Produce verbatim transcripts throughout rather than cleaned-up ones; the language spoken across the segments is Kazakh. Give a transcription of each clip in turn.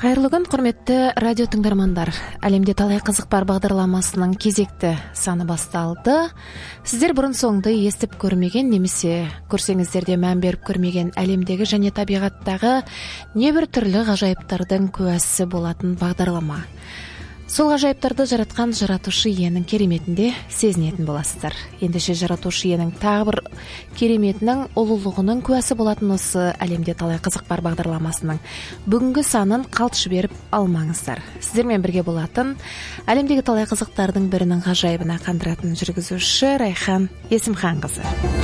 Кайырлы күн, құрметті радио тыңдармандар. Әлемде талай қызық бар бағдарламасының кезекті саны басталды. Сіздер бұрын соңды естіп көрмеген немесе көрсеңіздер де мән беріп көрмеген әлемдегі және табиғаттағы небір түрлі ғажайыптардың куәсі болатын бағдарлама. Сол ғажайыптарды жаратқан жаратушы иенің кереметінде сезінетін боласыздар. Ендеше жаратушы иенің тағы бір кереметінің ұлылығының куәсі болатын осы әлемде талай қызық бар бағдарламасының бүгінгі санын қалт жіберіп алмаңыздар. Сіздермен бірге болатын әлемдегі талай қызықтардың бірінің ғажайыбына қандыратын жүргізуші Райхан Есімханқызы.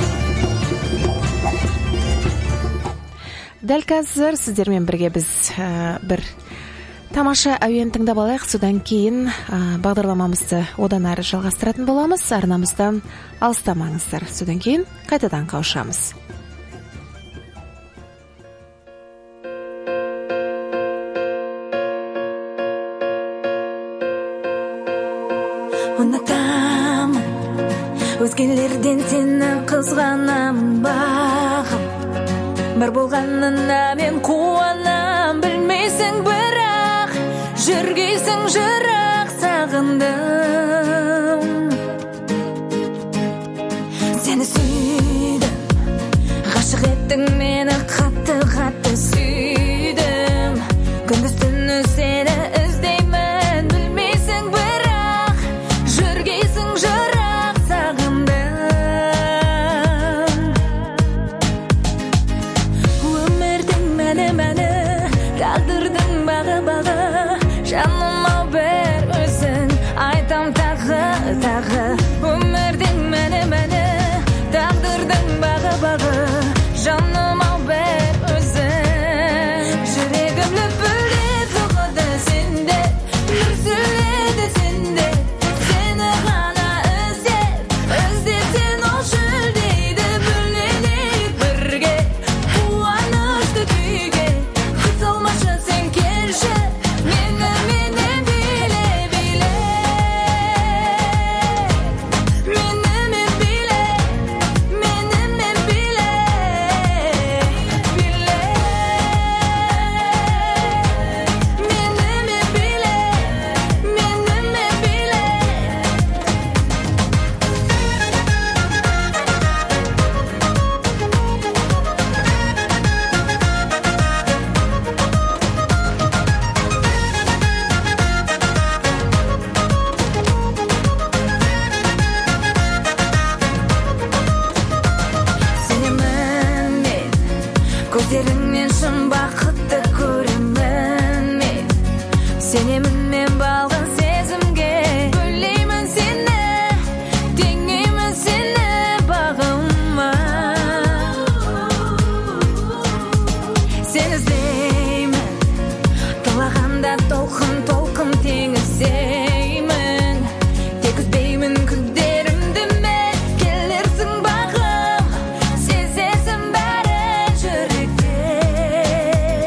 Дәл қазір сіздермен бірге біз ә, бір тамаша әуен тыңдап алайық, содан кейін ә, бағдарламамызды одан әрі жалғастыратын боламыз. Арнамыздан алыстамаңыздар. Содан кейін қайтадан қауышамыз. Ұнатамын, өзгелерден сені қызғанамын бағым. Бар болғанына мен қуанам, білмейсің бірақ жүргейсің жырақ сағындым. Сені сүйдім, ғашық еттің мені, қатты-қатты сүйдім. Күндіз түні сені іздеймін, білмейсің бірақ жүргейсің жырақ сағындым. Өмірдің мәні-мәні, тағдырдың бағы-бағы, жаным ау бір өзің, айтам тағы-тағы. Өмірдің мәні-мәні, тағдырдың бағы-бағы, жаным ау бір өзің. Жүрегім лүпілдеп соғады сенде, дүрсіледі сенде. Сені ғана іздеп, іздесең ол жүлдейді. Бөленейік бірге, қуанышты күйге. Қысылмашы сен келші, мені менен биле, биле. Мені мен биле, мені мен биле, биле. Мені мен биле, мені мен биле. Сенемін мен, көздеріңнен шын бақытты көремін мен. Сенемін мен балғын сезімге, бөлеймін сені, теңеймін сені бағыма. Сені іздеймін, тулағанда толқын-толқын теңізеймін. Тек үзбеймін күндерімді мен, келерсің бағым, сезесің бәрін жүректе.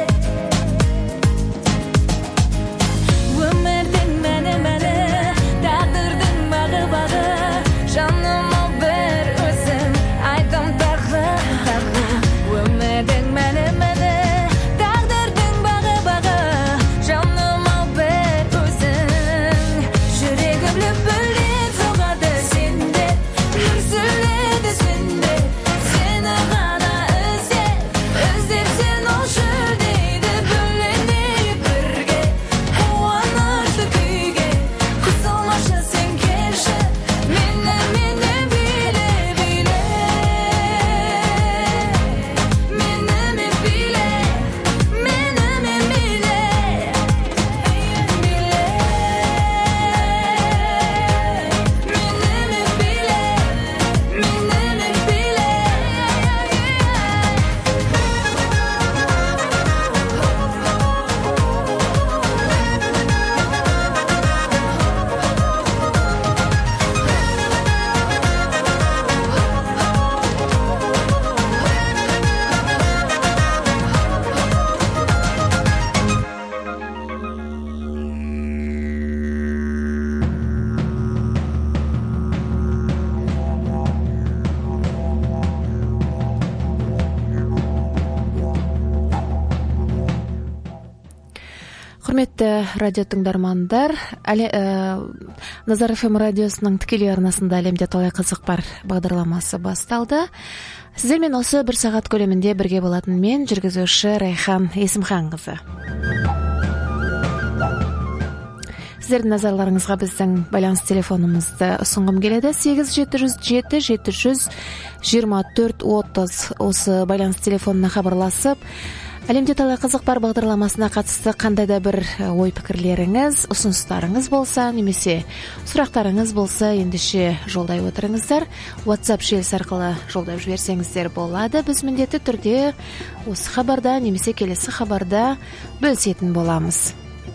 Құрметті радио тыңдармандар, Назар эф эм радиосының тікелей арнасында әлемде талай қызық бар бағдарламасы басталды. Сіздермен осы бір сағат көлемінде бірге болатын мен, жүргізуші Райхан Есімханқызы. Сіздердің назарларыңызға біздің байланыс телефонымызды ұсынғым келеді. сегіз жеті жүз жеті жеті жүз жиырма төрт отыз осы байланыс телефонына хабарласып, әлемде талай қызық бар бағдарламасына қатысты қандай да бір ой пікірлеріңіз, ұсыныстарыңыз болса, немесе сұрақтарыңыз болса, ендеше жолдай отырыңыздар. WhatsApp желісі арқылы жолдап жіберсеңіздер болады. Біз міндетті түрде осы хабарда немесе келесі хабарда бөлісетін боламыз.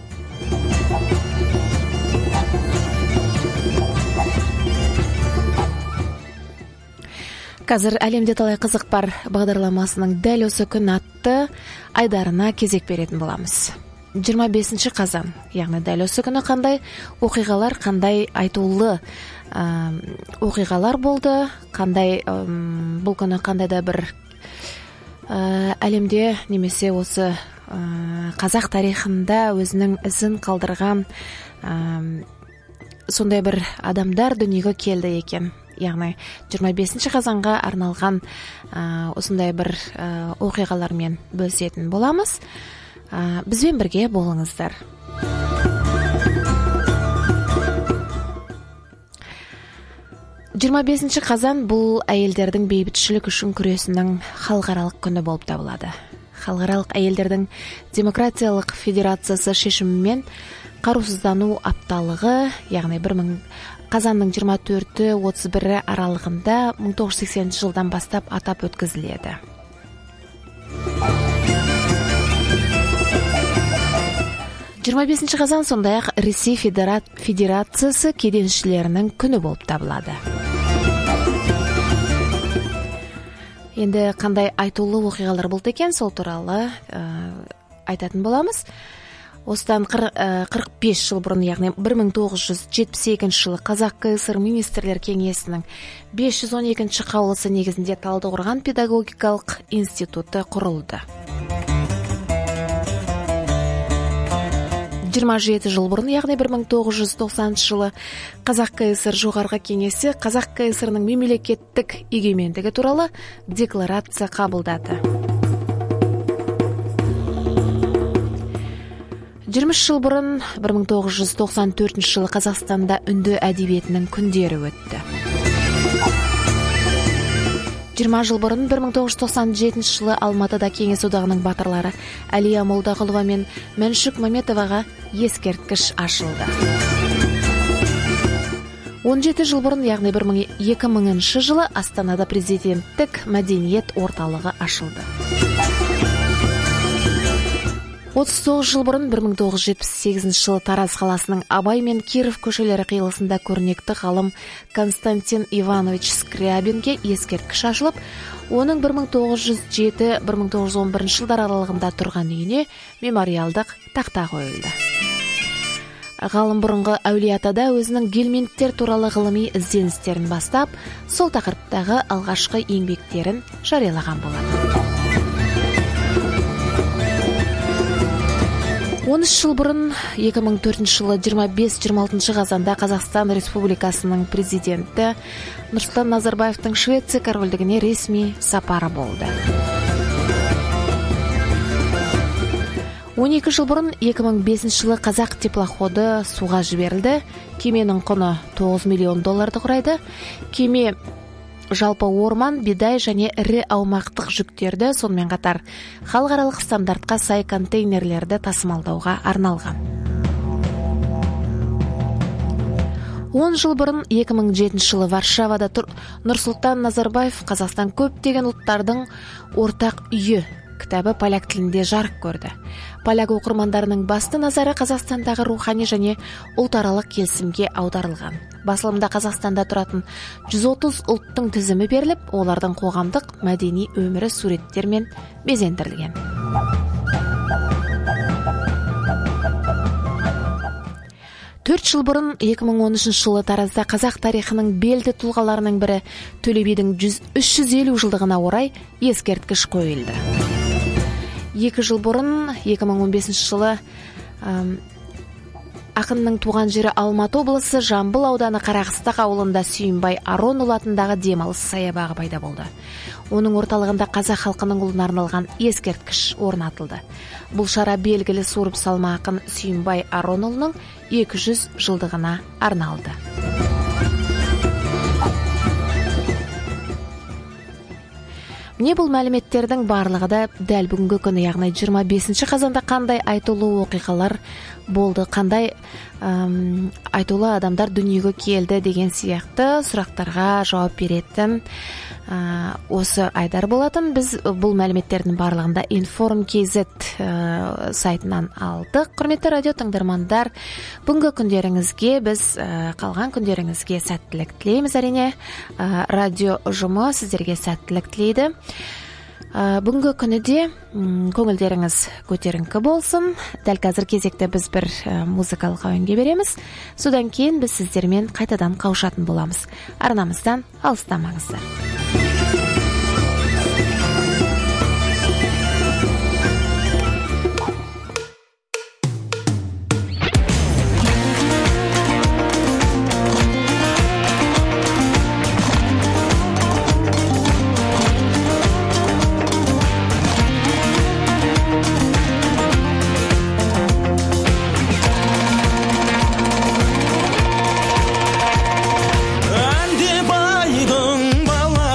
Қазір әлемде талай қызық бар бағдарламасының дәл осы күн атты айдарына кезек беретін боламыз. жиырма бесінші қазан, яғни дәл осы күні қандай оқиғалар, қандай айтулы ә, оқиғалар болды, қандай ә, бұл күні қандай да бір ә, әлемде немесе осы ә, қазақ тарихында өзінің ізін қалдырған ә, сондай бір адамдар дүниеге келді екен. Яғни жиырма бесінші қазанға арналған ә, осындай бір ә, оқиғалармен бөлісетін боламыз. Ә, бізбен бірге болыңыздар. жиырма бесінші қазан бұл әйелдердің бейбітшілік үшін күресінің халықаралық күні болып табылады. Халықаралық әйелдердің демократиялық федерациясы шешімімен қарусыздану апталығы, яғни бір мың қазанның жиырма төрті отыз бірі аралығында мың тоғыз жүз сексенінші жылдан бастап атап өткізіледі. жиырма бесінші қазан сондай-ақ Ресей Федерациясы кеденшілерінің күні болып табылады. Енді қандай айтулы оқиғалар болды екен, сол туралы ә, айтатын боламыз. Осыдан қырық бес жыл бұрын, яғни бір мың тоғыз жүз жетпіс екінші жылы Қазақ КСР министрлер кеңесінің бес жүз он екінші қаулысы негізінде Талдықорған педагогикалық институты құрылды. жиырма жеті жыл бұрын, яғни бір мың тоғыз жүз тоқсаныншы жылы Қазақ КСР жоғарғы кеңесі Қазақ КСР-ның мемлекеттік егемендігі туралы декларация қабылдады. жиырма үш жыл бұрын, бір мың тоғыз жүз тоқсан төртінші жылы Қазақстанда үнді әдебиетінің күндері өтті. жиырма жыл бұрын, бір мың тоғыз жүз тоқсан жетінші жылы Алматыда Кеңес одағының батырлары Әлия Молдағұлова мен Мәншүк Мәметоваға ескерткіш ашылды. он жеті жыл бұрын, яғни екі мыңыншы жылы Астанада президенттік мәдениет орталығы ашылды. отыз тоғыз жыл бұрын, бір мың тоғыз жүз жетпіс сегізінші жылы Тараз қаласының Абай мен Киров көшелері қиылысында көрнекті ғалым Константин Иванович Скрябинге ескерткіш ашылып, оның бір мың тоғыз жүз жеті - бір мың тоғыз жүз он бірінші жылдар аралығында тұрған үйіне мемориалдық тақта қойылды. Ғалым бұрынғы Әулиеатада өзінің гельминттер туралы ғылыми ізденістерін бастап, сол тақырыптағы алғашқы еңбектерін жариялаған болады. он үш жыл бұрын, екі мың төртінші жылы жиырма бес - жиырма алтыншы қазанда Қазақстан Республикасының президенті Нұрсұлтан Назарбаевтың Швеция корольдігіне ресми сапары болды. он екі жыл бұрын, екі мың бесінші жылы Қазақ теплоходы суға жіберілді. Кеменің құны тоғыз миллион долларды құрайды. Кеме жалпы орман, бидай және ірі аумақтық жүктерді, сонымен қатар халықаралық стандартқа сай контейнерлерді тасымалдауға арналған. он жыл бұрын, екі мың жетінші жылы Варшавада Нұрсұлтан Назарбаев Қазақстан көптеген ұлттардың ортақ үйі кітабы поляк тілінде жарық көрді. Поляк оқырмандарының басты назары Қазақстандағы рухани және ұлтаралық келісімге аударылған. Басылымда Қазақстанда тұратын жүз отыз ұлттың тізімі беріліп, олардың қоғамдық, мәдени өмірі суреттермен безендірілген. төрт жыл бұрын, екі мың он үшінші жылы Таразда қазақ тарихының белді тұлғаларының бірі Төле бидің үш жүз елу жылдығына орай ескерткіш қойылды. екі жыл бұрын, екі мың он бесінші жылы Акындын тууган жери Алматы облысы Жамбыл ауданы Каракыстак ауылында Сүйүнбай Аронул атындагы дем алыс саябагы пайда болду. Онун орталыгында казак халкынын улуна арналган эскерткич орнатылды. Бул шара белгили Сууруп салма акын Сүйүнбай Аронулдун эки жүз жылдыгына арналды. Мне бул маалиметтердин барлыгы да дәл бүгүнкү күнү, ягни жыйырма бешинчи казанда кандай айтылуу окуялар болду, кандай айтылуу адамдар дүнүйгө келди деген сыяктуу сурактарга жооп беретін осы Айдар болатын. Биз бул маалиметтердин барлыгында Inform kz сайтынан алдык. Курметтүү радио тыңдармандар, бүгүнкү күндөрүңүзгө биз калган күндөрүңүзгө сәттилик тилейбиз. Арине радио ұжымы сиздерге сәттилик тилейди. Бүгүнкү күнүдө көңүлдөрүңүз көтөрүңкү болсун. Дәл азыр кезекте биз бир музыкалык оюнга беребиз. Судан кийин биз сиздер менен кайтадан кабышатын болобуз. Арнамыздан алыстамаңыздар. Андебайдың бала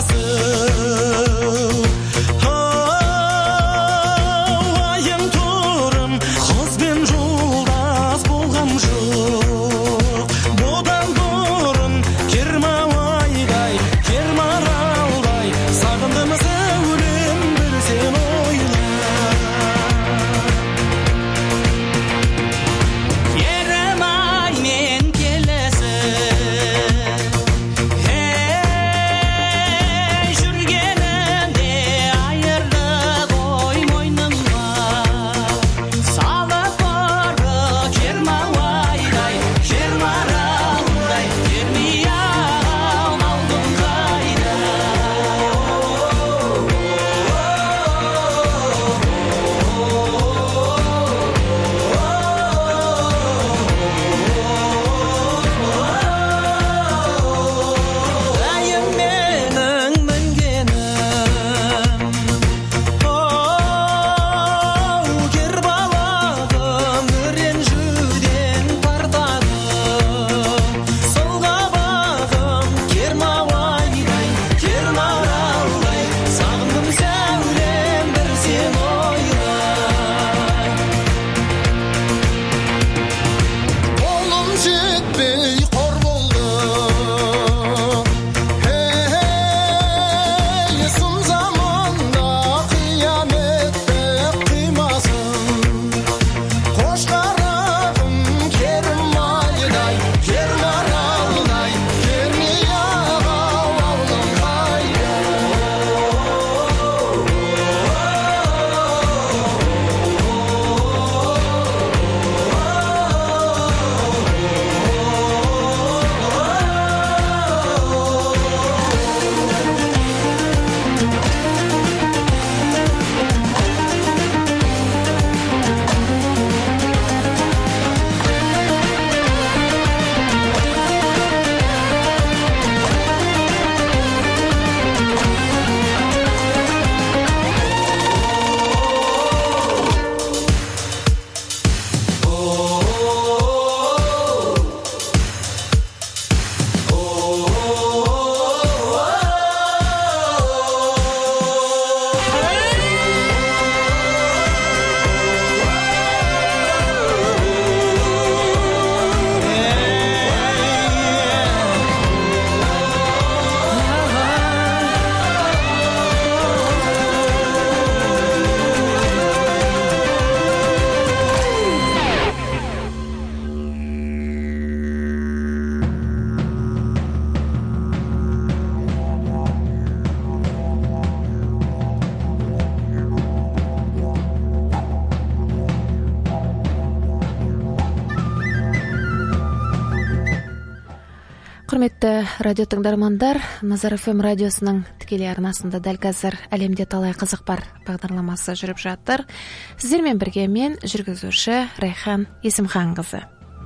Құрметті радио тыңдармандар, Назар эф эм радиосының тікелей арнасында дәл қазір әлемде талай қызық бар бағдарламасы жүріп жатыр. Сіздермен бірге мен жүргізуші Райхан Есімханқызы.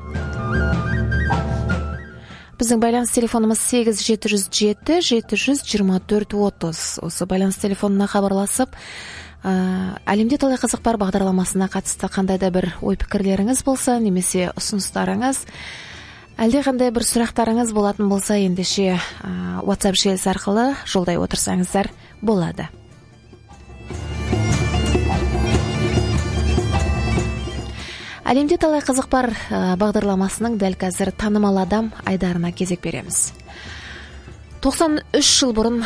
Біздің байланыс телефонымыз сегіз жеті жүз жеті жеті жүз жиырма төрт отыз. Осы байланыс телефонына хабарласып, әлемде талай қызық бар бағдарламасына қатысты қандай да бір ой пікірлеріңіз болса, немесе ұсыныстарыңыз, әлде қандай бір сұрақтарыңыз болатын болса, ендеше WhatsApp желісі арқылы жолдай отырсаңыздар болады. Әлемде талай қызық бар бағдарламасының дәл қазір танымал адам айдарына кезек береміз. тоқсан үш жыл бұрын,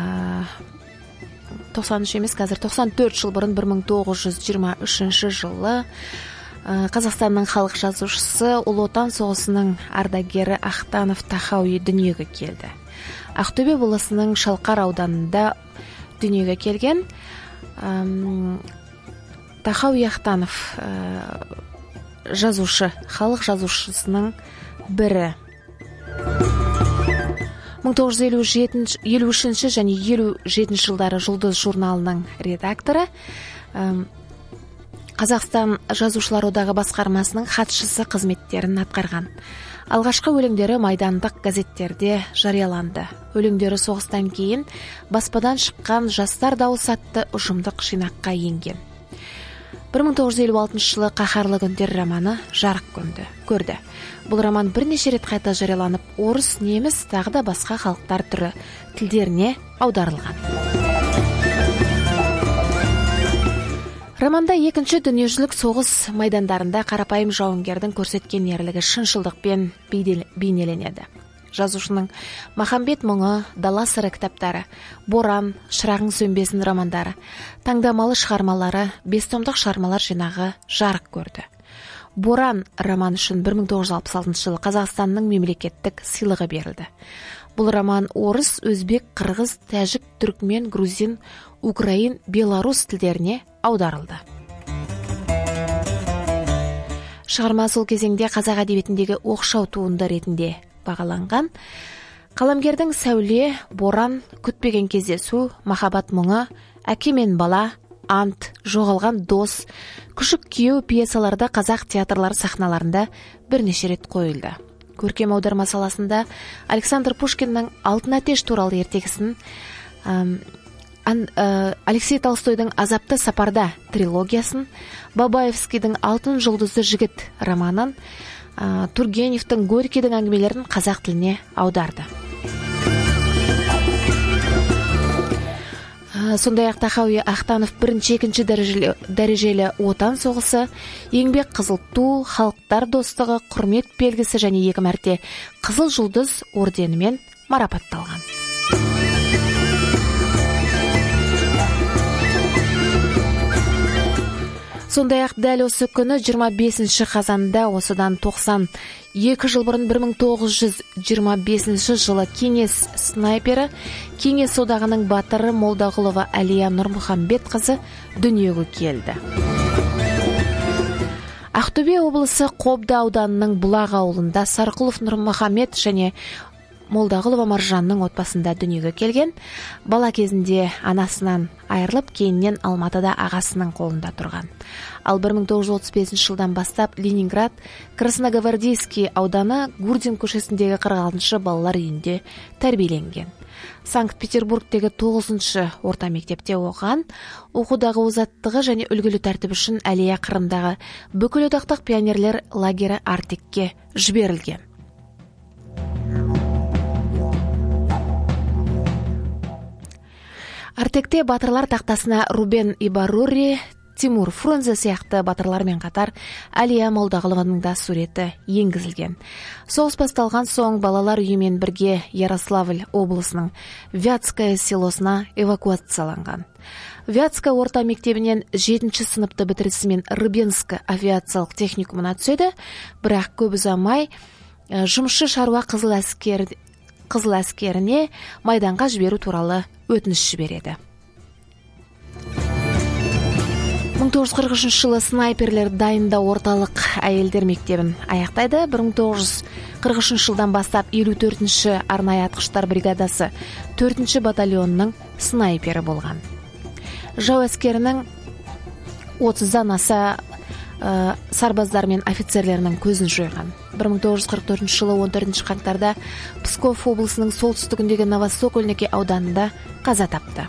тоқсан үш емес, қазір тоқсан төрт жыл бұрын, бір мың тоғыз жүз жиырма үшінші жылы Қазақстанның халық жазушысы, Ұлы Отан соғысының ардагері Ахтанов Тахауи дүниеге келді. Ақтөбе облысының Шалқар ауданында дүниеге келген Тахауи Ахтанов жазушы, халық жазушысының бірі. мың тоғыз жүз елу үшінші және елу жетінші жылдары Жұлдыз журналының редакторы, Қазақстан жазушылар одағы басқармасының хатшысы қызметтерін атқарған. Алғашқы өлеңдері майдандық газеттерде жарияланды. Өлеңдері соғыстан кейін баспадан шыққан Жастар дауысы атты ұжымдық жинаққа енген. бір мың тоғыз жүз елу алтыншы жылы Қаһарлы күндер романы жарық көрді. Бұл роман бірнеше рет қайта жарияланып, орыс, неміс, тағы да басқа халықтар түрі тілдеріне аударылған. Романда екінші дүниежүзілік соғыс майдандарында қарапайым жауынгердің көрсеткен ерлігі шыншылдықпен бейнеленеді. Жазушының Махамбет мұңы, Дала сыры кітаптары, Боран, Шырағың сөнбесін романдары, таңдамалы шығармалары, бес томдық шығармалар жинағы жарық көрді. Боран роман үшін бір мың тоғыз жүз алпыс алтыншы жылы Қазақстанның мемлекеттік сыйлығы берілді. Бұл роман орыс, өзбек, қырғыз, тәжік, түркмен, грузин, украин, белорус тілдеріне аударылды. Шығарма сол кезеңде қазақ әдебиетіндегі оқшау туынды ретінде бағаланған. Қаламгердің Сәуле, Боран, Күтпеген кездесу, Махаббат мұңы, Әке мен бала, Ант, Жоғалған дос, Күшік күйеу пьесаларда қазақ театрлар сахналарында бірнеше рет қойылды. Көркем аударма саласында Александр Пушкиннің Алтын әтеш туралы ертегісін, Алексей Толстойдың Азапты сапарда трилогиясын, Бабаевскийдің Алтын жұлдызды жігіт романын, Тургеневтің Горькийдің әңгімелерін қазақ тіліне аударды. Сондай-ақ Тахауи Ахтанов бірінші екінші дәрежелі отан соғысы, еңбек қызыл ту, халықтар достығы, құрмет белгісі және екі мәрте қызыл жұлдыз орденімен марапатталған. Сондай-ақ дәл осы күні жиырма бесінші қазанда осыдан тоқсан екі жыл бұрын бір мың тоғыз жүз жиырма бесінші жылы Кеңес снайпері, Кеңес одағының батыры Молдағұлова Әлия Нұрмұхамбетқызы дүниеге келді. Ақтөбе облысы Қобда ауданының Бұлақ ауылында Сарқұлов Нұрмұхамбет және Молдағұлова Маржанның отбасында дүниеге келген. Бала кезінде анасынан айырылып, кейіннен Алматыда ағасының қолында тұрған. Ал бір мың тоғыз жүз отыз бесінші жылдан бастап Ленинград, Красногвардейский ауданы Гурдин көшесіндегі қырық алтыншы балалар үйінде тәрбиеленген. Санкт-Петербургтегі тоғызыншы орта мектепте оқыған. Оқудағы озаттығы және үлгілі тәртіп үшін Әлия Қырымдағы бүкілодақтық пионерлер лагері Артекке жіберілген. Артекте батырлар тақтасына Рубен Ибарури, Тимур Фрунзе сияқты батырлармен қатар Әлия Молдағұлованың да суреті енгізілген. Соғыс басталған соң балалар үйімен бірге Ярославль облысының Вятское селосына эвакуацияланған. Вятска орта мектебінен жетінші сыныпты бітірісімен Рыбинск авиациялық техникумына түседі, бірақ көп ұзамай жұмысшы шаруа қызыл әскер қызыл әскеріне майданға жіберу туралы өтініш жібереді. миң тогуз жүз кырк үчүнчү жылы снайперлер дайындоо орталык айелдер мектебин аяктайды. бир миң тогуз жүз кырк үчүнчү жылдан баштап элүү төртүнчү арнайы аткычтар бригадасы төртүнчү батальонунун снайпери болгон. Жау аскеринин отуздан аса э, сарбаздар менен офицерлеринин көзүн жойгон. бир миң тогуз жүз кырк төртүнчү жылы он төртүнчү каңтарда Псков облусунун солтүстүгүндөгү Новосокольники ауданында каза тапты.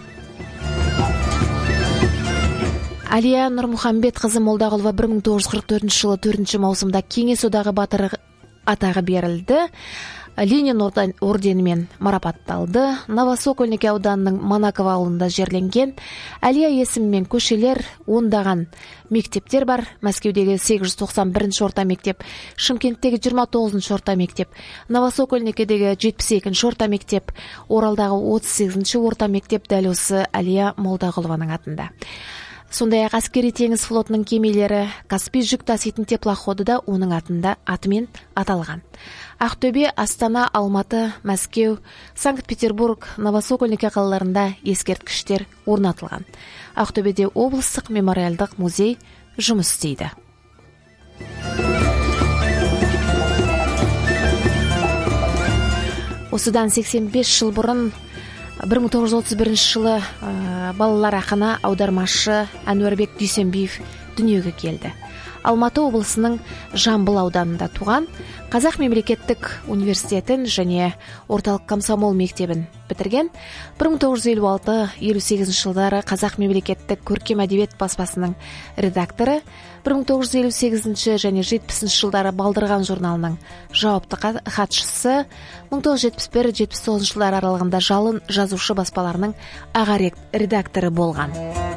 Алия Нурмухамбет кызы Молдагулова бир миң тогуз жүз кырк төртүнчү жылы төртүнчү маусымда Кеңес одагы батыры атагы берилди. Ленин ордени менен марапатталды. Новосокольники ауданынын Манаково ауылында жерленген. Алия эсими менен көшелер, ондаган мектептер бар. Мәскеудегі сегиз жүз токсон биринчи орта мектеп, Шымкенттегі жыйырма тогузунчу орта мектеп, Новосокольникидегі жетимиш экинчи орта мектеп, Оралдагы отуз сегизинчи орта мектеп дәл осы Алия Молдагулованын атында. Сондай-ақ аскери теңиз флотунун кемелери, Каспий жүк тасыйтын теплоходу да onun атында атымен аталган. Ақтөбе, Астана, Алматы, Мәскеу, Санкт-Петербург, Новосокольники калаларында эскерткичтер орнатылган. Ақтөбеде облустук мемориалдык музей жұмыс істейді. Осыдан сексен беш жыл бұрын бир миң тогуз жүз отуз биринчи жылы балалар акыны аудармашы Әнуарбек Дүйсенбиев дүниеге келди. Алматы облысының Жамбыл ауданында туған, Қазақ мемлекеттік университетін және орталық комсомол мектебін бітірген. бир миң тогуз жүз элүү алты элүү сегизинчи жылдары Қазақ мемлекеттік көркем әдебиет баспасының редакторы, бир миң тогуз жүз элүү сегизинчи және жетимишинчи жылдары Балдырған журналының жауапты хатшысы, миң тогуз жүз жетимиш бир жетимиш тогузунчу жылдар аралығында Жалын жазушы баспаларының аға редакторы болған.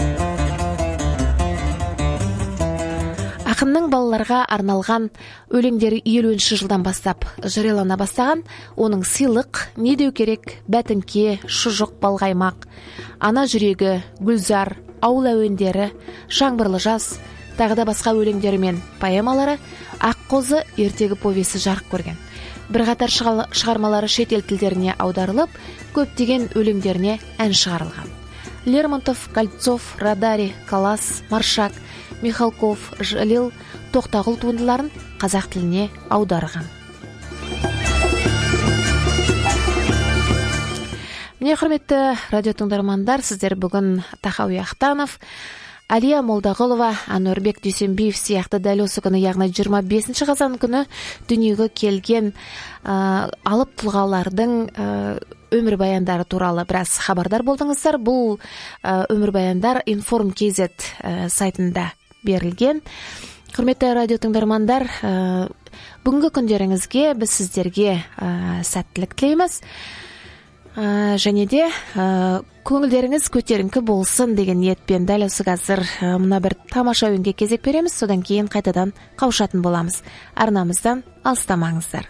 Ақынның балаларға арналған өлеңдері елуінші жылдан бастап жариялана бастаған. Оның сыйлық, не деу керек, бәтіңке, шұжық, балғаймақ, ана жүрегі, гүлзар, ауыл әуендері, жаңбырлы жаз, тағы да басқа өлеңдері мен поэмалары Аққозы ертегі повесі жарық көрген. Бірқатар шығармалары шетел тілдеріне аударылып, көптеген өлеңдеріне ән шығарылған. Лермонтов, Кольцов, Радари, Калас, Маршак, Михалков, Жалил, Тоқтағұл туындыларын қазақ тіліне аударған. Міне, құрметті радио тыңдармандар, сіздер бүгін Тахауи Ахтанов, Алия Молдағулова, Әнуарбек Дүйсенбиев сияқты дәл осы күні, яғни жиырма бесінші қазан күні дүниеге келген ә, алып тұлғалардың ә, өмір баяндары туралы біраз хабардар болдыңыздар. Бұл ә, өмір баяндар Информ кз ә, сайтында берілген. Құрметті радио тыңдармандар, ә, бүгінгі күндеріңізге біз сіздерге ә, сәттілік тілейміз. Ә, және де ә, көңілдеріңіз көтеріңкі болсын деген ниетпен дәл осы қазір ә, мына бір тамаша әуенге кезек береміз, содан кейін қайтадан қауышатын боламыз. Арнамыздан алыстамаңыздар.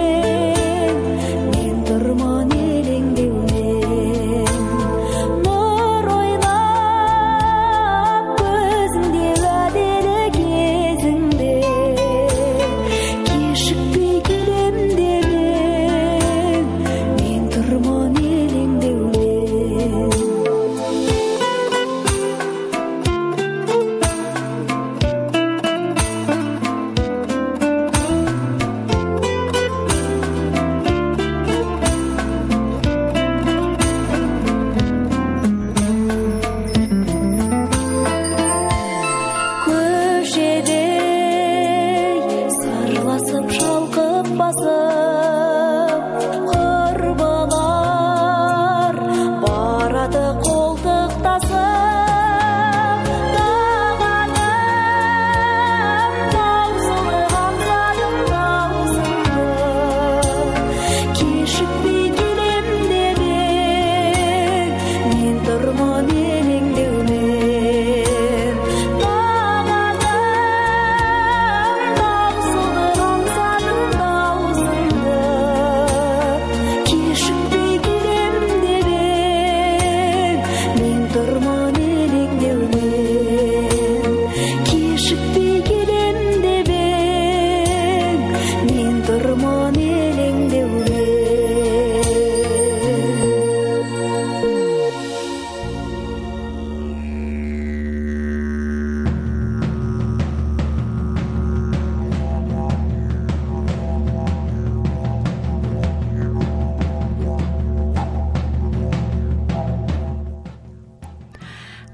No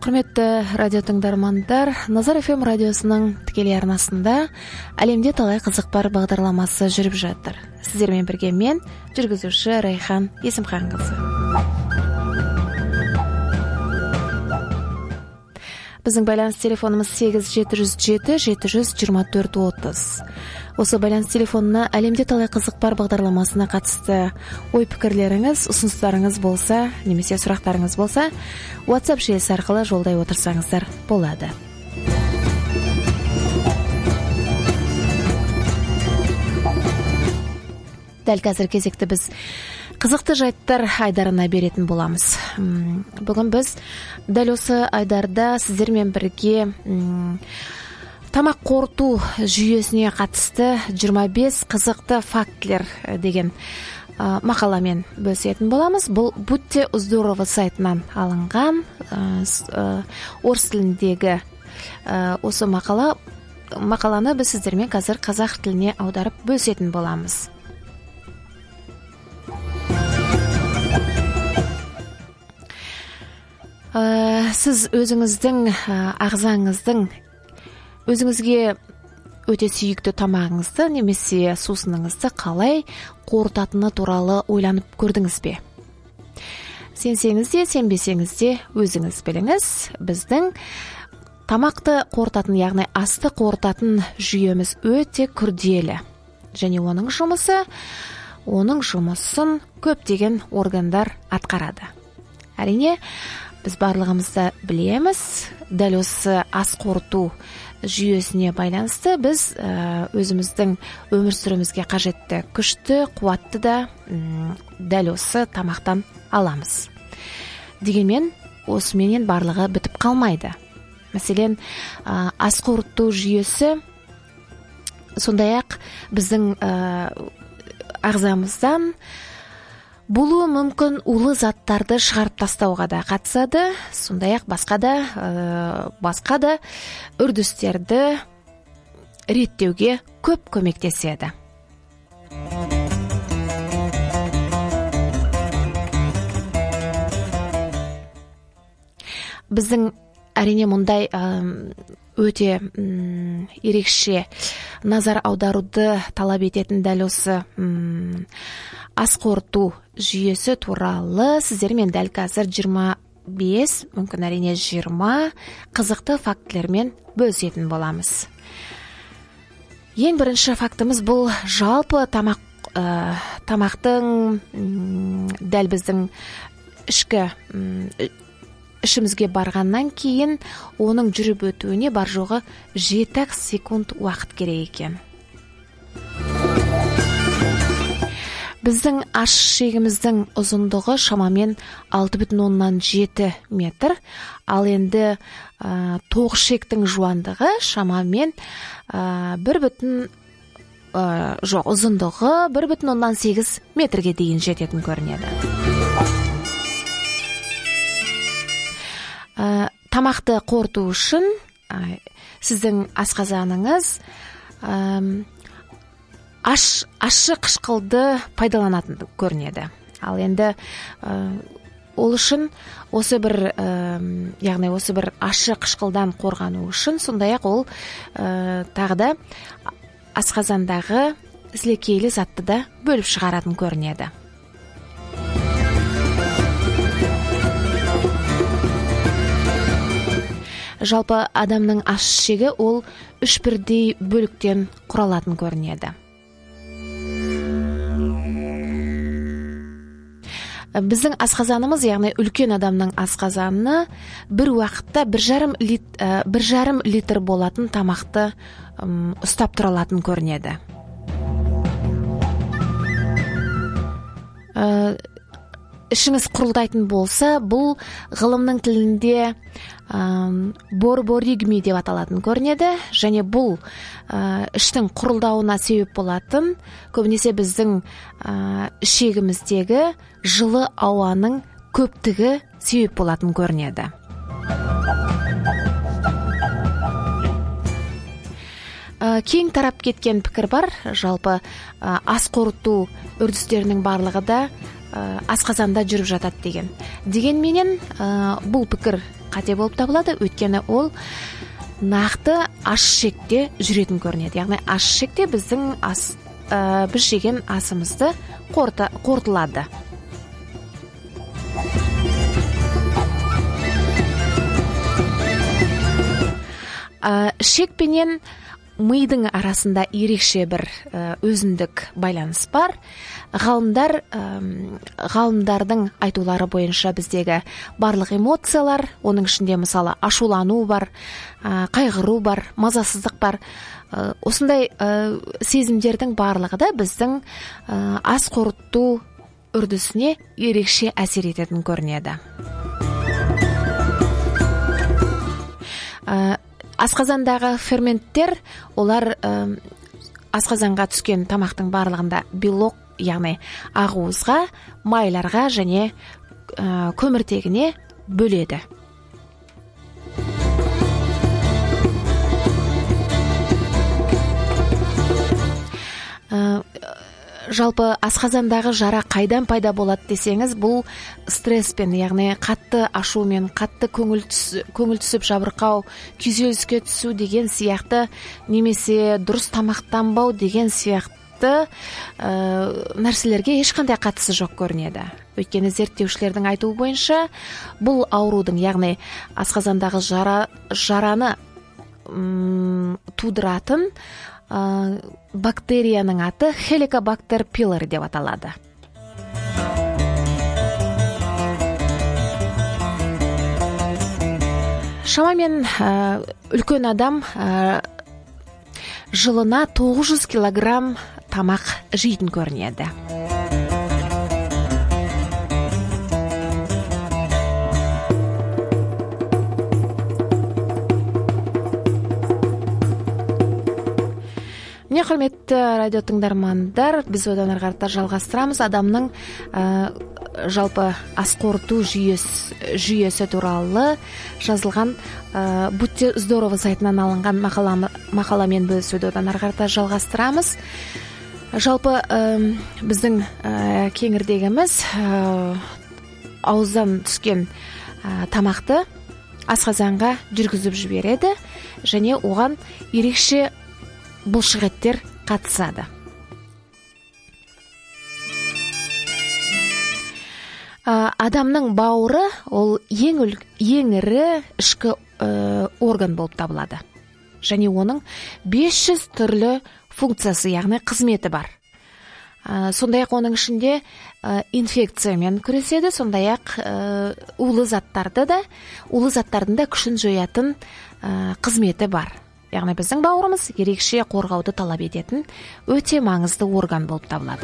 Құрметті радио тыңдармандар, Назар эф эм радиосының тікелей арнасында әлемде талай қызық бар бағдарламасы жүріп жатыр. Сіздермен бірге мен, жүргізуші Райхан Есімханқызы. Біздің байланыс телефонымыз сегіз жеті жүз жеті жеті жүз жиырма төрт отыз. Осы байланыс телефонына әлемде талай қызық бар бағдарламасына қатысты ой пікірлеріңіз, ұсыныстарыңыз болса, немесе сұрақтарыңыз болса, WhatsApp желісі арқылы жолдай отырсаңыздар болады. Дәл қазір кезекті біз қызықты жайттар айдарына беретін боламыз. Бүгін біз дәл осы айдарда сіздермен бірге тамақ қорыту жүйесіне қатысты жиырма бес қызықты фактілер деген мақаламен бөлісетін боламыз. Бұл Будьте здоровы сайтынан алынған орыс тіліндегі осы мақала мақаланы біз сіздермен қазір қазақ тіліне аударып бөлісетін боламыз. Сіз өзіңіздің ағзаңыздың өзіңізге өте сүйікті тамағыңызды немесе сусыныңызды қалай қорытатыны туралы ойланып көрдіңіз бе? Сенсеңіз де, сенбесеңіз де өзіңіз біліңіз. Біздің тамақты қорытатын, яғни асты қорытатын жүйеміз өте күрделі. Және оның жұмысы, оның жұмысын көптеген органдар атқарады. Әрине, біз барлығымызды білеміз, дәл осы ас қорыту жүйесіне байланысты біз өзіміздің өмір сүруімізге қажетті күшті, қуатты да дәл осы тамақтан аламыз. Дегенмен, осыменен барлығы бітіп қалмайды. Мәселен, ас қорыту жүйесі сондай-ақ біздің ағзамыздан болуы мүмкін улы заттарды шығарып тастауға да қатысады, сондай-ақ басқа да басқа да үрдістерді реттеуге көп көмектеседі. Біздің әрине мұндай өте ерекше назар аударуды талап ететін дәл осы ас қорыту жүйесі туралы сіздермен дәл қазір жиырма бес, мүмкін әрине жиырма қызықты фактілермен бөлісетін боламыз. Ең бірінші фактіміз бұл жалпы тамақ ә, тамақтың дәл біздің ішкі ішімізге барғаннан кейін оның жүріп өтуіне бар жоғы жеті секунд уақыт керек екен. Біздің аш ішегіміздің ұзындығы шамамен алты бүтін оннан жеті метр, ал енді ә, тоқ ішектің жуандығы шамамен ә, бір бүтін ә, жоқ, ұзындығы бір бүтін оннан сегіз метрге дейін жететін көрінеді. Ә, тамақты қорыту үшін ә, сіздің асқазаныңыз ә, аш ащы қышқылды пайдаланатын көрінеді. Ал енді ә, ол үшін осы бір ә, яғни осы бір ащы қышқылдан қорғану үшін сондай-ақ ол ә, тағы да асқазандағы сілекейлі затты да бөліп шығаратын көрінеді. Жалпы адамның аш ішегі ол үш бірдей бөліктен құралатын көрінеді. Біздің асқазанымыз, яғни үлкен адамның асқазаны бір уақытта бір жарым лит, ә, бір жарым литр болатын тамақты ұм, ұстап тұра алатын көрінеді. Ә, ішіңіз құрылдайтын болса, бұл ғылымның тілінде борборигми деп аталатын көрінеді, және бұл ә, іштің құрылдауына себеп болатын көбінесе біздің ә, ішегіміздегі жылы ауаның көптігі себеп болатын көрінеді. Ә, кең тарап кеткен пікір бар, жалпы ә, ас қорыту үрдістерінің барлығы да ә, асқазанда жүріп жатады деген. Дегенменен ә, бұл пікір кате болуп табылады, өйткені ол нақты аш шекте жүретін көрінеді. Яғни аш шекте біздің ас, ә, біз жеген асымызды қорта, қорытылады. Ә, шек пенен мидың арасында ерекше бір өзіндік байланыс бар. Ғалымдар, ғалымдардың айтулары бойынша біздегі барлық эмоциялар, оның ішінде мысалы ашулану бар, қайғыру бар, мазасыздық бар. Осындай сезімдердің барлығы да біздің ас қорыту үрдісіне ерекше әсер ететін көрінеді. Асқазандағы ферменттер, олар ә, асқазанға түскен тамақтың барлығында белок, яғни ақуызға, майларға және ә, көміртегіне бөледі. Ә, жалпы асқазандағы жара қайдан пайда болады десеңіз, бұл стресспен, яғни қатты ашумен, қатты көңіл, түс, көңіл түсіп жабырқау, күйзеліске түсу деген сияқты, немесе дұрыс тамақтанбау деген сияқты ә, нәрселерге ешқандай қатысы жоқ көрінеді. Өйткені зерттеушілердің айтуы бойынша бұл аурудың, яғни асқазандағы жара, жараны м, тудыратын Ә, бактерияның аты Helicobacter pylori деп аталады. Шамамен ә, үлкен адам ә, жылына тоғыз жүз килограмм тамақ жейтін көрінеді. Міне, құрметті радио тыңдармандар, біз одан ары қарата жалғастырамыз. Адамның ә, жалпы ас қорыту жүйесі, жүйесі туралы жазылған ә, «Будьте здоровы» сайтынан алынған мақала, мақаламен бөлісуді одан ары қарата жалғастырамыз. Жалпы ә, біздің ә, кеңірдегіміз ә, ауыздан түскен ә, тамақты асқазанға жүргізіп жібереді және оған ерекше бұлшықеттер қатысады. Адамның бауыры ол ең, ең ірі ішкі ә, орган болып табылады. Және оның бес жүз түрлі функциясы, яғни қызметі бар. Ә, сондай-ақ оның ішінде ә, инфекциямен күреседі, сондай-ақ ә, улы заттарды да, улы заттардың да күшін жоятын ә, қызметі бар. Яғни біздің бауырымыз ерекше қорғауды талап ететін өте маңызды орган болып табылады.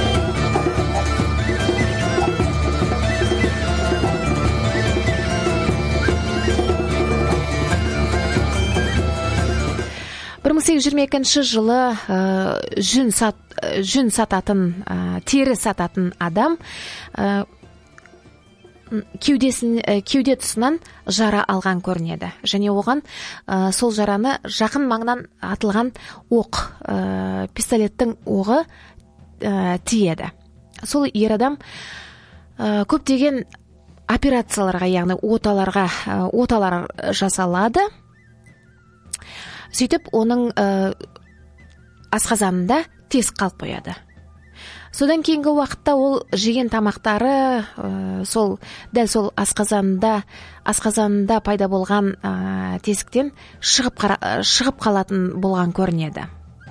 бір мың сегіз жүз жиырма екінші жылы ә, жүн, сат, жүн сататын, ә, тері сататын адам ә, кеудесін, кеуде тұсынан жара алған көрінеді. Және оған ә, сол жараны жақын маңнан атылған оқ, ә, пистолеттің оғы ә, тиеді. Сол ер адам ә, көптеген операцияларға, яғни оталарға, ә, оталар жасалады. Сөйтіп, оның ә, асқазанында тез қалып қояды. Содан кейінгі уақытта ол жеген тамақтары ә, сол дәл сол асқазанында асқазанында пайда болған ә, тесіктен шығып, қара, шығып қалатын болған көрінеді.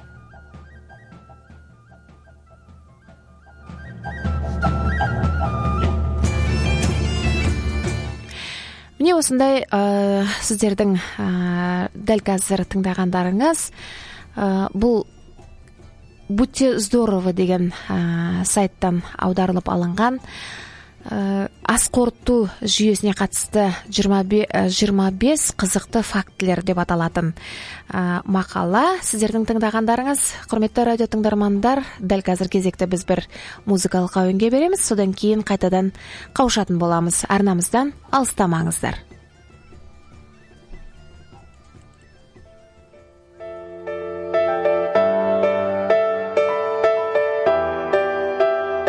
Міне осындай ә, сіздердің ә, дәл қазір тыңдағандарыңыз ә, бұл «Будьте здоровы» деген ә, сайттан аударылып алынған ә, ас қорыту жүйесіне қатысты жиырма бес қызықты фактілер деп аталатын ә, мақала. Сіздердің тыңдағандарыңыз, құрметті радио тыңдармандар, дәл қазір кезекті біз бір музыкалық әуенге береміз, содан кейін қайтадан қауышатын боламыз. Арнамыздан алыстамаңыздар.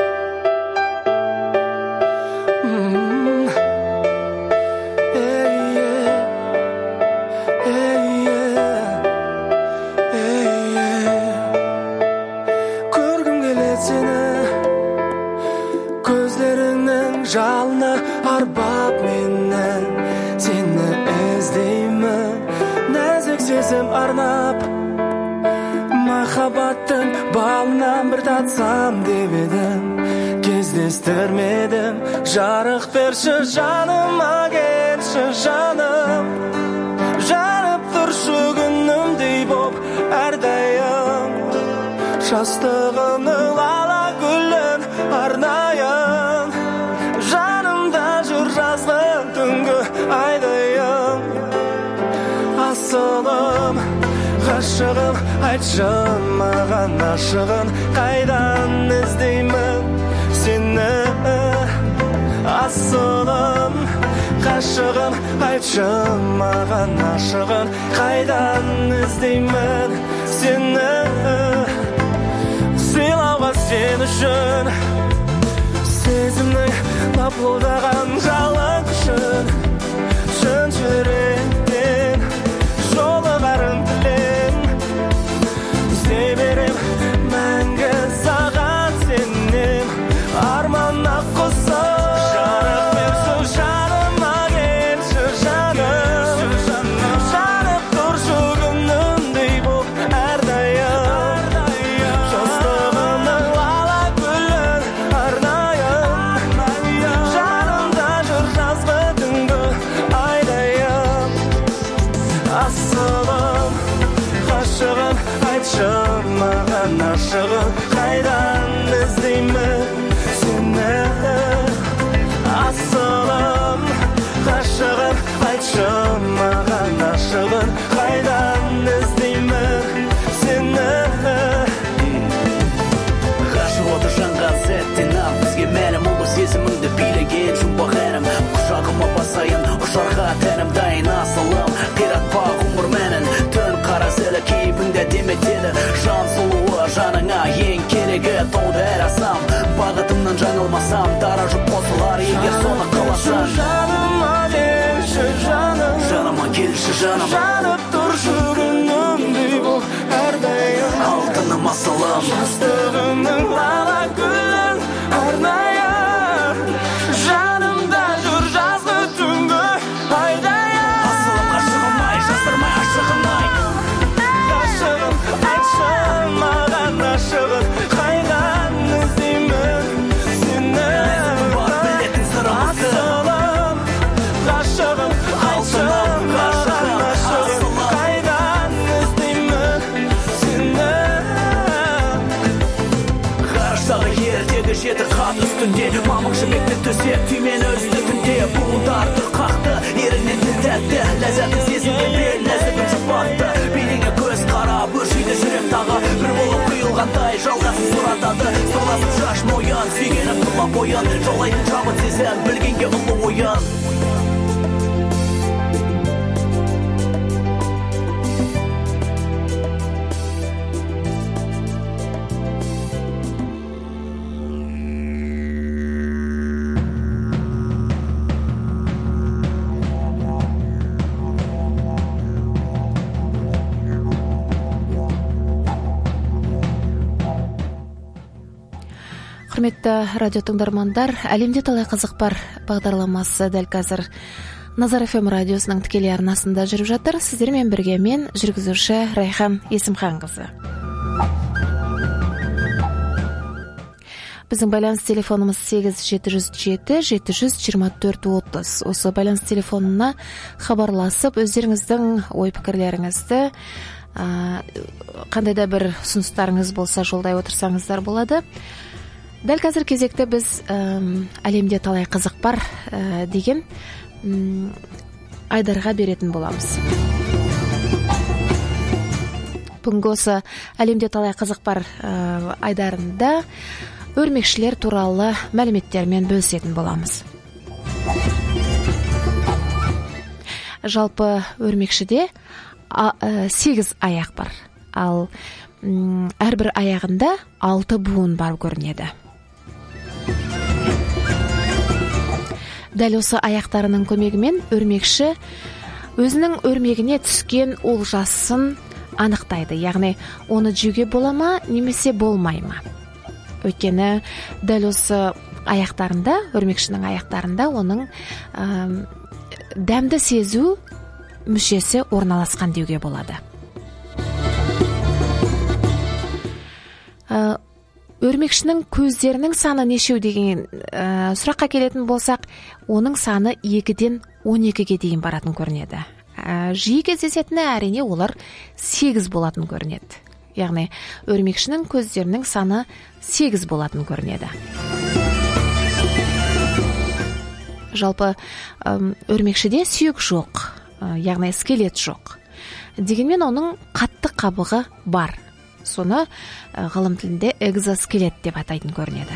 Hey, жалына арбап мені, сені іздеймін нәзік сезім арнап. Махаббаттың балынан бір татсам деп едім, кездестірмедім. Жарық берші жаныма, келші жаным, жанып тұршы күнімдей боп әрдайым. Жастығының лала гүлін арнайын, жанымда жүр жазғы түнгі айдайым. Асылым, ғашығым, айтшы маған ашығын, қайдан іздеймін сені. Асылым, ғашығым, айтшы маған ашығын, қайдан іздеймін сені. Сыйлауға сен үшін сезімнің лапылдаған жалын күшін, шын жүректен жолығарын тілен. Іздей берем мәңгі саған сенем, арманға қосып. Жарық берші жаныма, келші жаным, жанып тұршы күнімдей боп әрдайым. Жастығының лала гүлін арнайын, жанымда жүр жазғы түнгі айдайым. Асылым, ғашығым, айтшы маған ашығын, қайдан іздеймін сені. Асылым, ғашығым, айтшы маған ашығын, қайдан іздеймін сені. Ғашық оты жанға сәттен ақ, бізге мәлім ұлы сезіміңді билеген жұмбақ әрім. Құшағыма басайын, ұшарға тәнім дайын. Асылым, қиратпа ғұмыр мәнін, түн қара зілі кейпіңді деметеді. Жан сұлуы жаныңа ең керегі, тауды әр асам, бағытымнан жаңылмасам, дара жұп қосылар егер соны қаласам. Жаныма келші жаным, Жаныма келші жаным, жанып тұршы күнімдей боп әрдайым. алтыным асылым. Жастығының лала гүлін арнайын, жанымда жүр жазғы түнгі айдайын. Асылым, ғашығым ай, жасырмай ашығын ай. Ғашығым, айтшы маған ашығын, қайдан іздеймін сені. Бар білетін сырымызды. Асылым, ғашығым, айтшы маған ашығын, қайдан іздеймін сені. Ғарыштағы ертегі жеті қат үстінде, мамық жібекті төсек түймен өзді түнде. Буылдарды қақты, ерінен тіл тәтті, ләззатын сезінген бел нәзігін жұпатты. Бейнеңе көз қарап, өршиді жүрем тағы, бір болып құйылғандай жалғасын сұратады. Сырласып шаш мойын, сүйгенім тұла бойын, жолайтын жабыт сезім, білгенге ұлы ойын. Құрметті радио тыңдармандар, әлемде талай қызық бар бағдарламасы дәл қазір Назар эф эм радиосының тікелей арнасында жүріп жатыр. Сіздермен бірге мен, жүргізуші Райхан Есімханқызы. Біздің байланыс телефонымыз сегіз жеті жүз жеті жеті жүз жиырма төрт отыз. Осы байланыс телефонына хабарласып, өздеріңіздің ой-пікірлеріңізді, қандай да бір ұсыныстарыңыз болса жолдай отырсаңыздар болады. Дәл қазір кезекте біз әлемде талай қызық бар деген Айдарға беретін боламыз. Бүгінгі осы әлемде талай қызық бар айдарында өрмекшілер туралы мәліметтермен бөлісетін боламыз. Жалпы өрмекшіде сегіз аяқ бар, ал әрбір аяғында алты буын бар көрінеді. Дәл осы аяқтарының көмегімен өрмекші өзінің өрмегіне түскен олжасын анықтайды, яғни оны жеуге бола ма немесе болмай ма. Өйткені дәл осы аяқтарында, өрмекшінің аяқтарында оның дәмді сезу мүшесі орналасқан деуге болады. Өрмекшінің көздерінің саны нешеу деген ә, сұраққа келетін болсақ, оның саны екіден он екіге дейін баратын көрінеді. Ә, жиі кездесетіні әрине олар сегіз болатын көрінеді. Яғни өрмекшінің көздерінің саны сегіз болатын көрінеді. Жалпы өрмекшіде сүйек жоқ, яғни скелет жоқ. Дегенмен оның қатты қабығы бар. Соны ғылым тілінде экзоскелет деп атайтын көрінеді.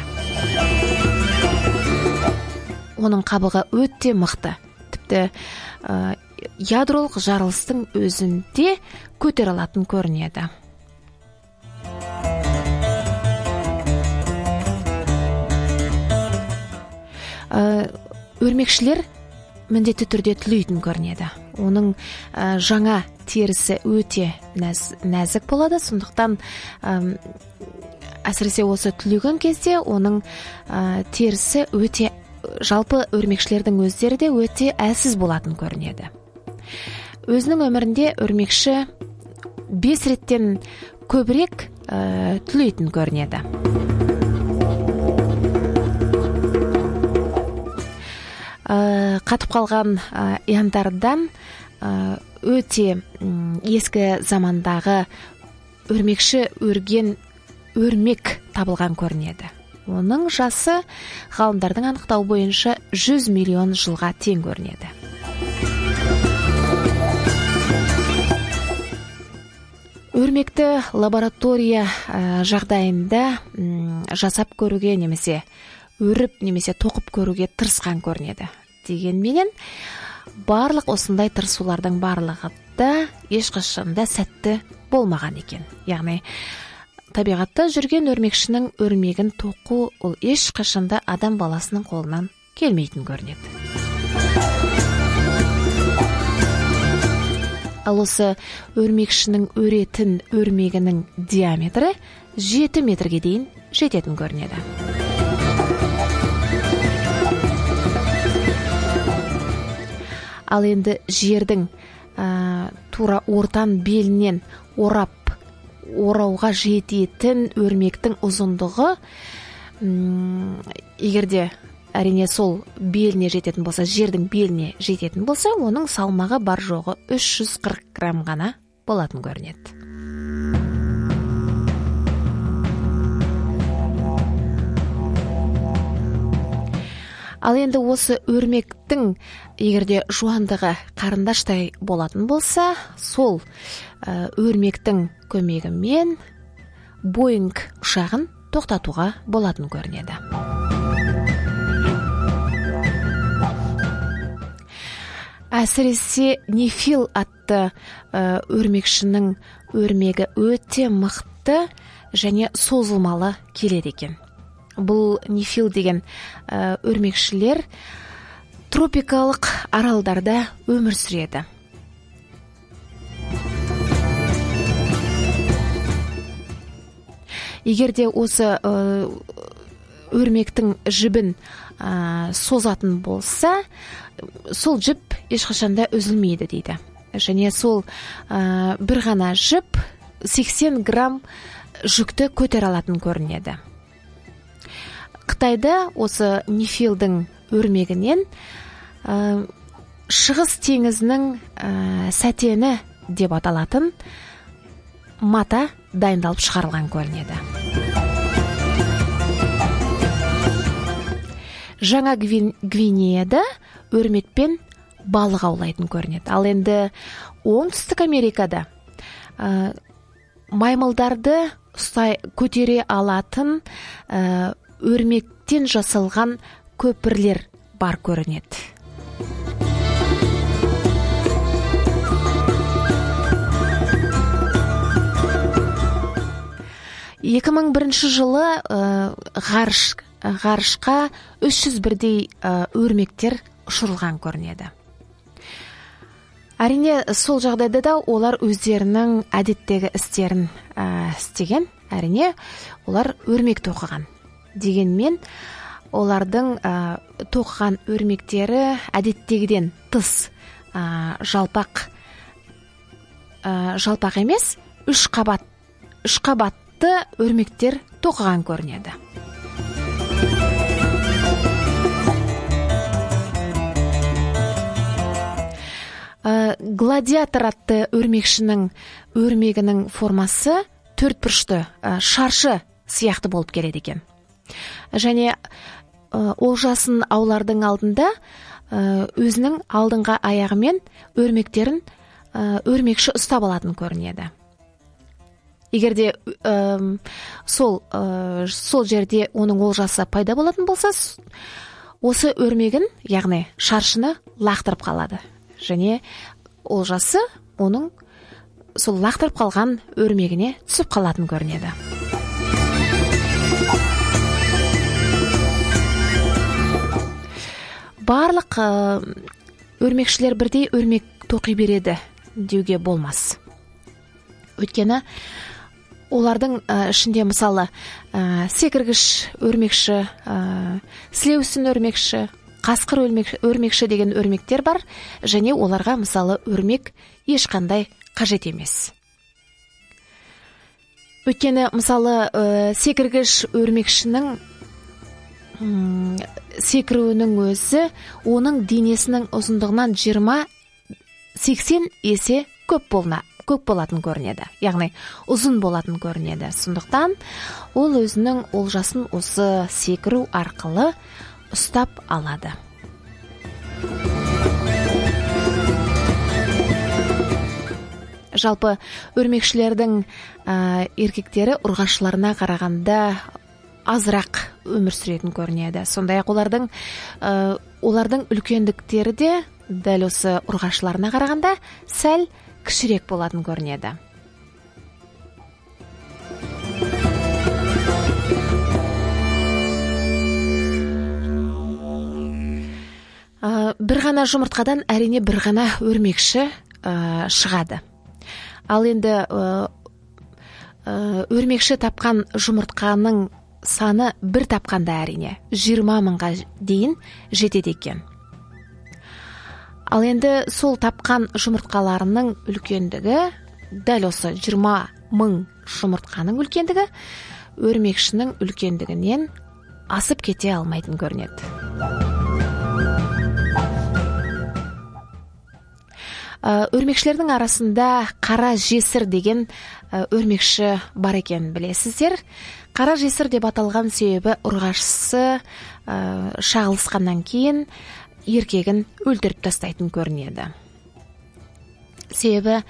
Оның қабығы өте мықты. Тіпті ә, ядролық жарылыстың өзінде көтере алатын көрінеді. Ә, өрмекшілер міндетті түрде түлейтін көрінеді. Оның ә, жаңа терісі өте нәз, нәзік болады, сондықтан ә, әсіресе осы түлеген кезде оның ә, терісі өте, жалпы өрмекшілердің өздері де өте әлсіз болатын көрінеді. Өзінің өмірінде өрмекші бес реттен көбірек ә, түлейтін көрінеді. Ә, қатып қалған ә, янтардан ә, өте ескі замандағы өрмекші өрген өрмек табылған көрінеді. Оның жасы ғалымдардың анықтау бойынша жүз миллион жылға тең көрінеді. Өрмекті лаборатория ә, жағдайында м, жасап көруге немесе өріп немесе тоқып көруге тырысқан көрінеді. Дегенменен барлық осындай тырысулардың барлығы да ешқашанда сәтті болмаған екен. Яғни табиғатта жүрген өрмекшінің өрмегін тоқу ол ешқашанда адам баласының қолынан келмейтін көрінеді. Ал осы өрмекшінің өретін өрмегінің диаметрі жеті метрге дейін жететін көрінеді. Ал енді жердің ә, тура ортан белінен орап орауға жететін өрмектің ұзындығы м, егерде әрине сол беліне жететін болса, жердің беліне жететін болса, оның салмағы бар жоғы үш жүз қырық грамм ғана болатын көрінеді. Ал енді осы өрмектің егерде жуандығы қарындаштай болатын болса, сол ә, өрмектің көмегімен Боинг ұшағын тоқтатуға болатын көрінеді. Әсіресе нефил атты ә, өрмекшінің өрмегі өте мықты және созылмалы келеді екен. Бұл нефил деген ә, өрмекшілер тропикалық аралдарда өмір сүреді. Егерде осы ә, өрмектің жібін ә, созатын болса, сол жіп ешқашанда үзілмейді дейді. Және сол ә, бір ғана жіп сексен грамм жүкті көтере алатын көрінеді. Қытайда осы нефилдің өрмегінен ә, Шығыс теңізінің ә, сәтені деп аталатын мата дайындалып шығарылған көрінеді. Жаңа Гвинеяда өрмекпен балық аулайтын көрінеді. Ал енді Оңтүстік Америкада ә, маймылдарды ұстай көтере алатын ә, өрмектен жасалған көпірлер бар көрінеді. екі мың бірінші жылы ә, ғарыш, ғарышқа үш жүз бірдей ә, өрмектер ұшырылған көрінеді. Әрине, сол жағдайда да олар өздерінің әдеттегі істерін ә, істеген. Әрине, олар өрмек тоқыған. Дегенмен, олардың тоқыған өрмектері әдеттегіден тыс жалпақ жалпақ емес, үш қабат үш қабатты өрмектер тоқыған көрінеді. Гладиатор атты өрмекшінің өрмегінің формасы төрт бұрышты шаршы сияқты болып келеді екен. Және олжасын аулардың алдында өзінің алдыңғы аяғымен өрмектерін өрмекші ұстап алатын көрінеді. Егерде сол сол жерде оның олжасы пайда болатын болса, осы өрмегін, яғни шаршыны лақтырып қалады. Және олжасы оның сол лақтырып қалған өрмегіне түсіп қалатын көрінеді. Барлық өрмекшілер бірдей өрмек тоқи береді деуге болмас. Өйткені олардың ішінде мысалы секіргіш өрмекші, сілеусін өрмекші, қасқыр өрмекші деген өрмектер бар, және оларға мысалы өрмек ешқандай қажет емес. Өйткені мысалы секіргіш өрмекшінің секіруінің өзі оның денесінің ұзындығынан жиырма сексен есе көп болна көп болатын көрінеді. Яғни ұзын болатын көрінеді. Сондықтан ол өзінің олжасын осы секіру арқылы ұстап алады. Жалпы өрмекшілердің еркектері ұрғашыларына қарағанда азырақ өмір сүретін көрінеді. Сондай-ақ олардың олардың үлкендіктері де дәл осы ұрғашыларына қарағанда сәл кішірек болатын көрінеді. Бір ғана жұмыртқадан әрине бір ғана өрмекші шығады. Ал енді өрмекші тапқан жұмыртқаның саны бір тапқанда әрине жиырма мыңға дейін жетеді екен. Ал енді сол тапқан жұмыртқаларының үлкендігі, дәл осы жиырма мың жұмыртқаның үлкендігі өрмекшінің үлкендігінен асып кете алмайтын көрінеді. Өрмекшілердің арасында қара жесір деген өрмекші бар екен, білесіздер. Қара жесір деп аталған себебі ұрғашысы шағылысқаннан кейін еркегін өлтіріп тастайтын көрінеді. Себебі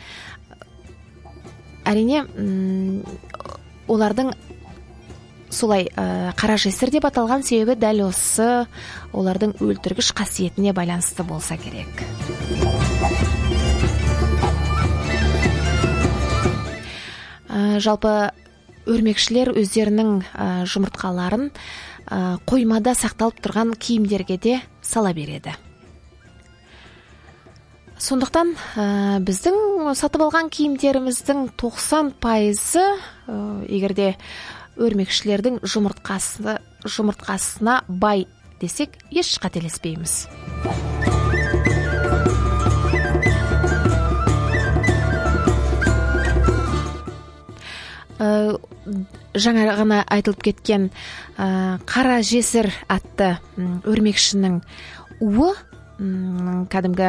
әрине олардың солай қара жесір деп аталған себебі дәл осы олардың өлтіргіш қасиетіне байланысты болса керек. Жалпы өрмекшілер өздерінің жұмыртқаларын қоймада сақталып тұрған киімдерге де сала береді. Сондықтан біздің сатып алған киімдеріміздің тоқсан пайызы егерде өрмекшілердің жұмыртқасы жұмыртқасына бай десек, еш қателеспейміз. Жаңа ғана айтылып кеткен қара жесір атты өрмекшінің уы кәдімгі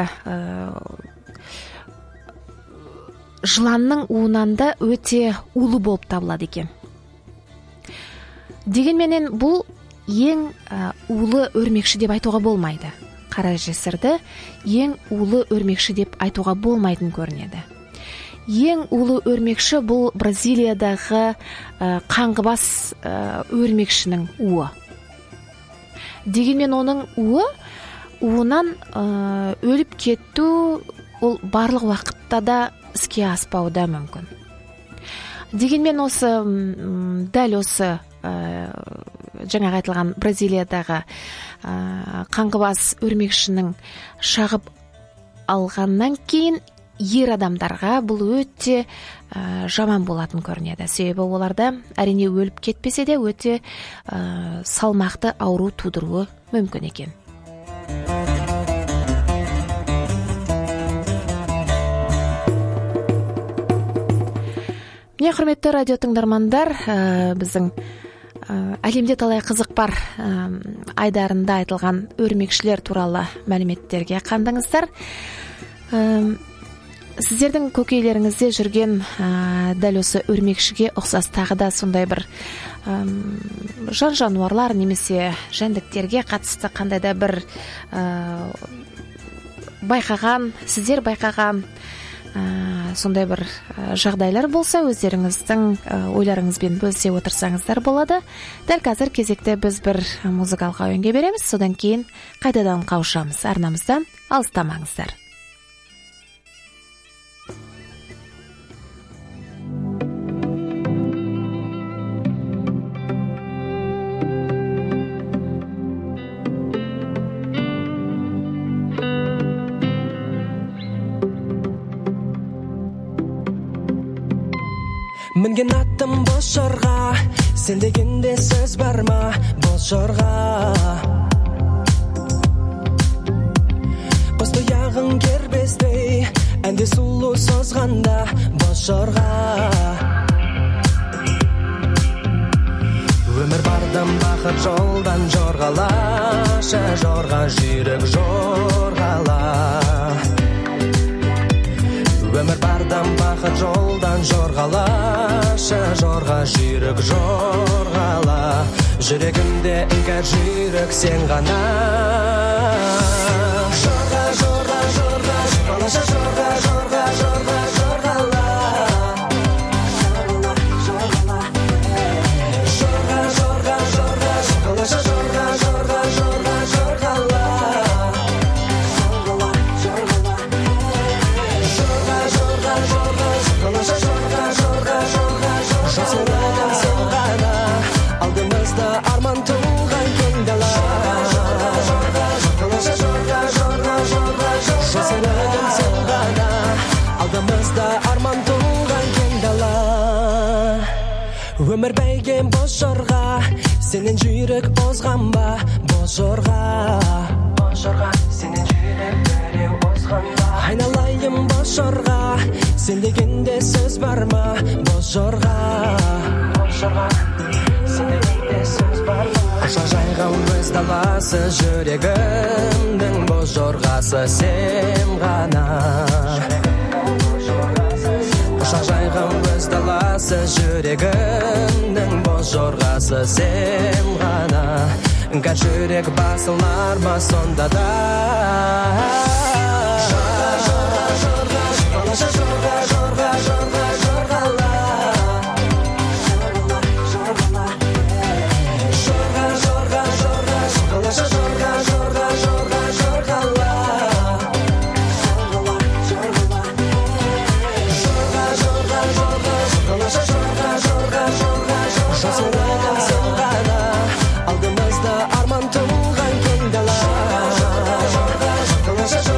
жыланның уынан да өте улы болып табылады екен. Дегенменен бұл ең улы өрмекші деп айтуға болмайды. Қара жесірді ең улы өрмекші деп айтуға болмайтын көрінеді. Ең улы өрмекші бұл Бразилиядағы қаңғыбас өрмекшінің уы. Дегенмен оның уы уынан өліп кету ол барлық уақытта да іске аспауы да мүмкін. Дегенмен осы дәл осы жаңа айтылған Бразилиядағы қаңғыбас өрмекшінің шағып алғаннан кейін ер адамдарга бул өтө жаман болатын көрүнөдү. Себеби оларда әрине өлүп кетпесе де өтө салмакты ауруу туудуруу мүмкүн экен. Міне, құрметті радио тыңдармандар, біздің әлемде талай қызық бар айдарында айтылған өрмекшілер туралы мәліметтерге қандыңыздар. Сіздердің көкейлеріңізде жүрген дәл осы өрмекшіге ұқсас тағы да сондай бір жан жануарлар немесе жәндіктерге қатысты қандай да бір байқаған, сіздер байқаған сондай бір жағдайлар болса, өздеріңіздің ойларыңызбен бөлісе отырсаңыздар болады. Дәл қазір кезекте біз бір музыкалық әуенге береміз, содан кейін қайтадан қауышамыз. Арнамыздан алыстамаңыздар. Мінген аттым бос жорға, сен дегенде сөз бар ма бос жорға? Қос тұяғың кербестей, әнде сұлу созғанда бос жорға. Өмір бардым бақыт жолдан жорғалашы, жорға жүйрік жорғала. Өмір бардым бақыт жолдан жорғалашы, жорға жүйрік жорғала. Жүрегімде іңкәр жүйрік сен ғана. Жорға, жорға, жорға, жорғалашы, жорға, жорға, жорға, жорғала. Жорға, жорға, жорға, жорғалашы, жорға, жорға, жорға, жорғала. Жасырадым сен ғана, алдымызда арман туған кең дала. Жасырадым сен ғана, алдымызда арман туған кең дала. Өмір бәйген бос жорға, сенен жүйрік озған ба бос жорға? Бос жорға, сенен жүйрік біреу озған ба? Айналайым бос жорға, сен дегенде сөз бар ма бос жорға? Бос жорға, сен дегенде сөз бар ма? Құшақ жайған өз даласы, жүрегімдің бос жорғасы сен ғана. Құшақ жайған өз даласы, жүрегімдің бос жорғасы сен ғана. Іңкәр жүрек басылар ма сонда да? Жорға, жорға, жорға, жорғалашы, жорға, жорға, жорға, жорғала. Жорға, жорға, жорға, жорғалашы, жорға, жорға, жорға, жорғала. Жорға, жорға, жорға, жорғалашы, жорға, жорға, жорға, жорғала. Жасырадым сен ғана, алдымызда арман туған кең дала. Жорға, жорға, жорғалашы,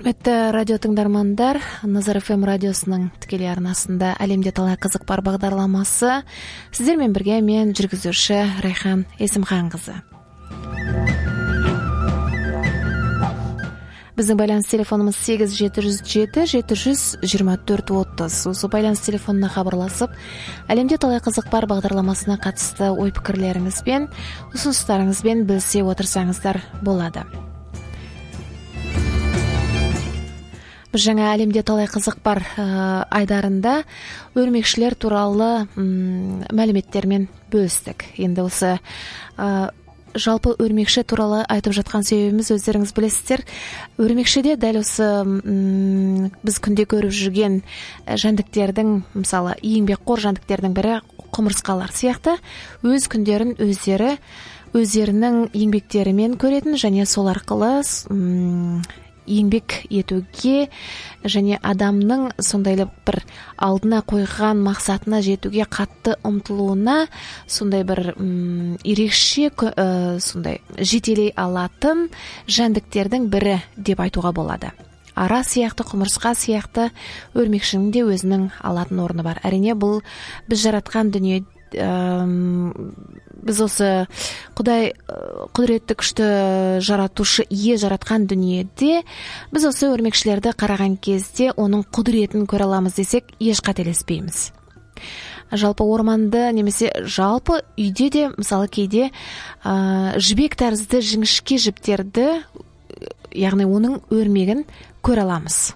Құрметті радио тыңдармандар, Назар эф эм радиосының тікелей арнасында әлемде талай қызық бар бағдарламасы. Сіздермен бірге мен жүргізуші Райхан Есімханқызы. Біздің байланыс телефонымыз сегіз жеті жүз жеті жеті жүз жиырма төрт отыз. Осы байланыс телефонына хабарласып, әлемде талай қызық бар бағдарламасына қатысты ой пікірлеріңізбен, ұсыныстарыңызбен бөлісе отырсаңыздар болады. Біз жаңа әлемде талай қызық бар айдарында өрмекшілер туралы мәліметтермен бөлістік. Енді осы жалпы өрмекші туралы айтып жатқан себебіміз өздеріңіз білесіздер. Өрмекшіде дәл осы біз күнде көріп жүрген жәндіктердің, мысалы, еңбекқор жәндіктердің бірі құмырсқалар сияқты, өз күндерін өздері өздерінің еңбектерімен көретін және сол арқылы еңбек етуге және адамның сондайлы бір алдына қойған мақсатына жетуге қатты ұмтылуына сондай бір м, ерекше ә, сондай жетелей алатын жәндіктердің бірі деп айтуға болады. Ара сияқты, құмырсқа сияқты өрмекшінің де өзінің алатын орны бар. Әрине бұл біз жаратқан дүние, біз осы Құдай құдіретті күшті жаратушы ие жаратқан дүниеде біз осы өрмекшілерді қараған кезде оның құдіретін көре аламыз десек еш қателеспейміз. Жалпы орманды немесе жалпы үйде де мысалы кейде ә, жібек тәрізді жіңішке жіптерді, яғни оның өрмегін көре аламыз.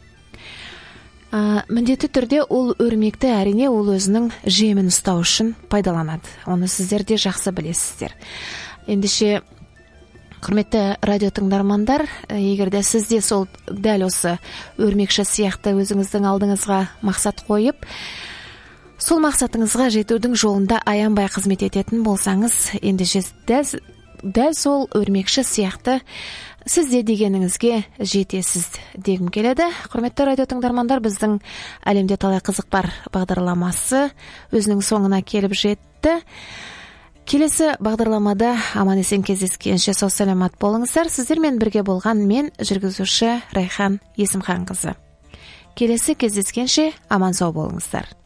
Ә, міндетті түрде ол өрмекті әрине ол өзінің жемін ұстау үшін пайдаланады. Оны сіздер де жақсы білесіздер. Ендеше, құрметті радио тыңдармандар, егерде сізде сол дәл осы өрмекші сияқты өзіңіздің алдыңызға мақсат қойып, сол мақсатыңызға жетудің жолында аянбай қызмет ететін болсаңыз, ендеше дәл, дәл сол өрмекші сияқты сізде дегеніңізге жетесіз дегім келеді. Құрметті радио тыңдармандар, біздің әлемде талай қызық бар бағдарламасы өзінің соңына келіп жетті. Келесі бағдарламада аман есен кездескенше сау саламат болыңыздар. Сіздермен бірге болған мен жүргізуші Райхан Есімханқызы. Келесі кездескенше аман сау болыңыздар.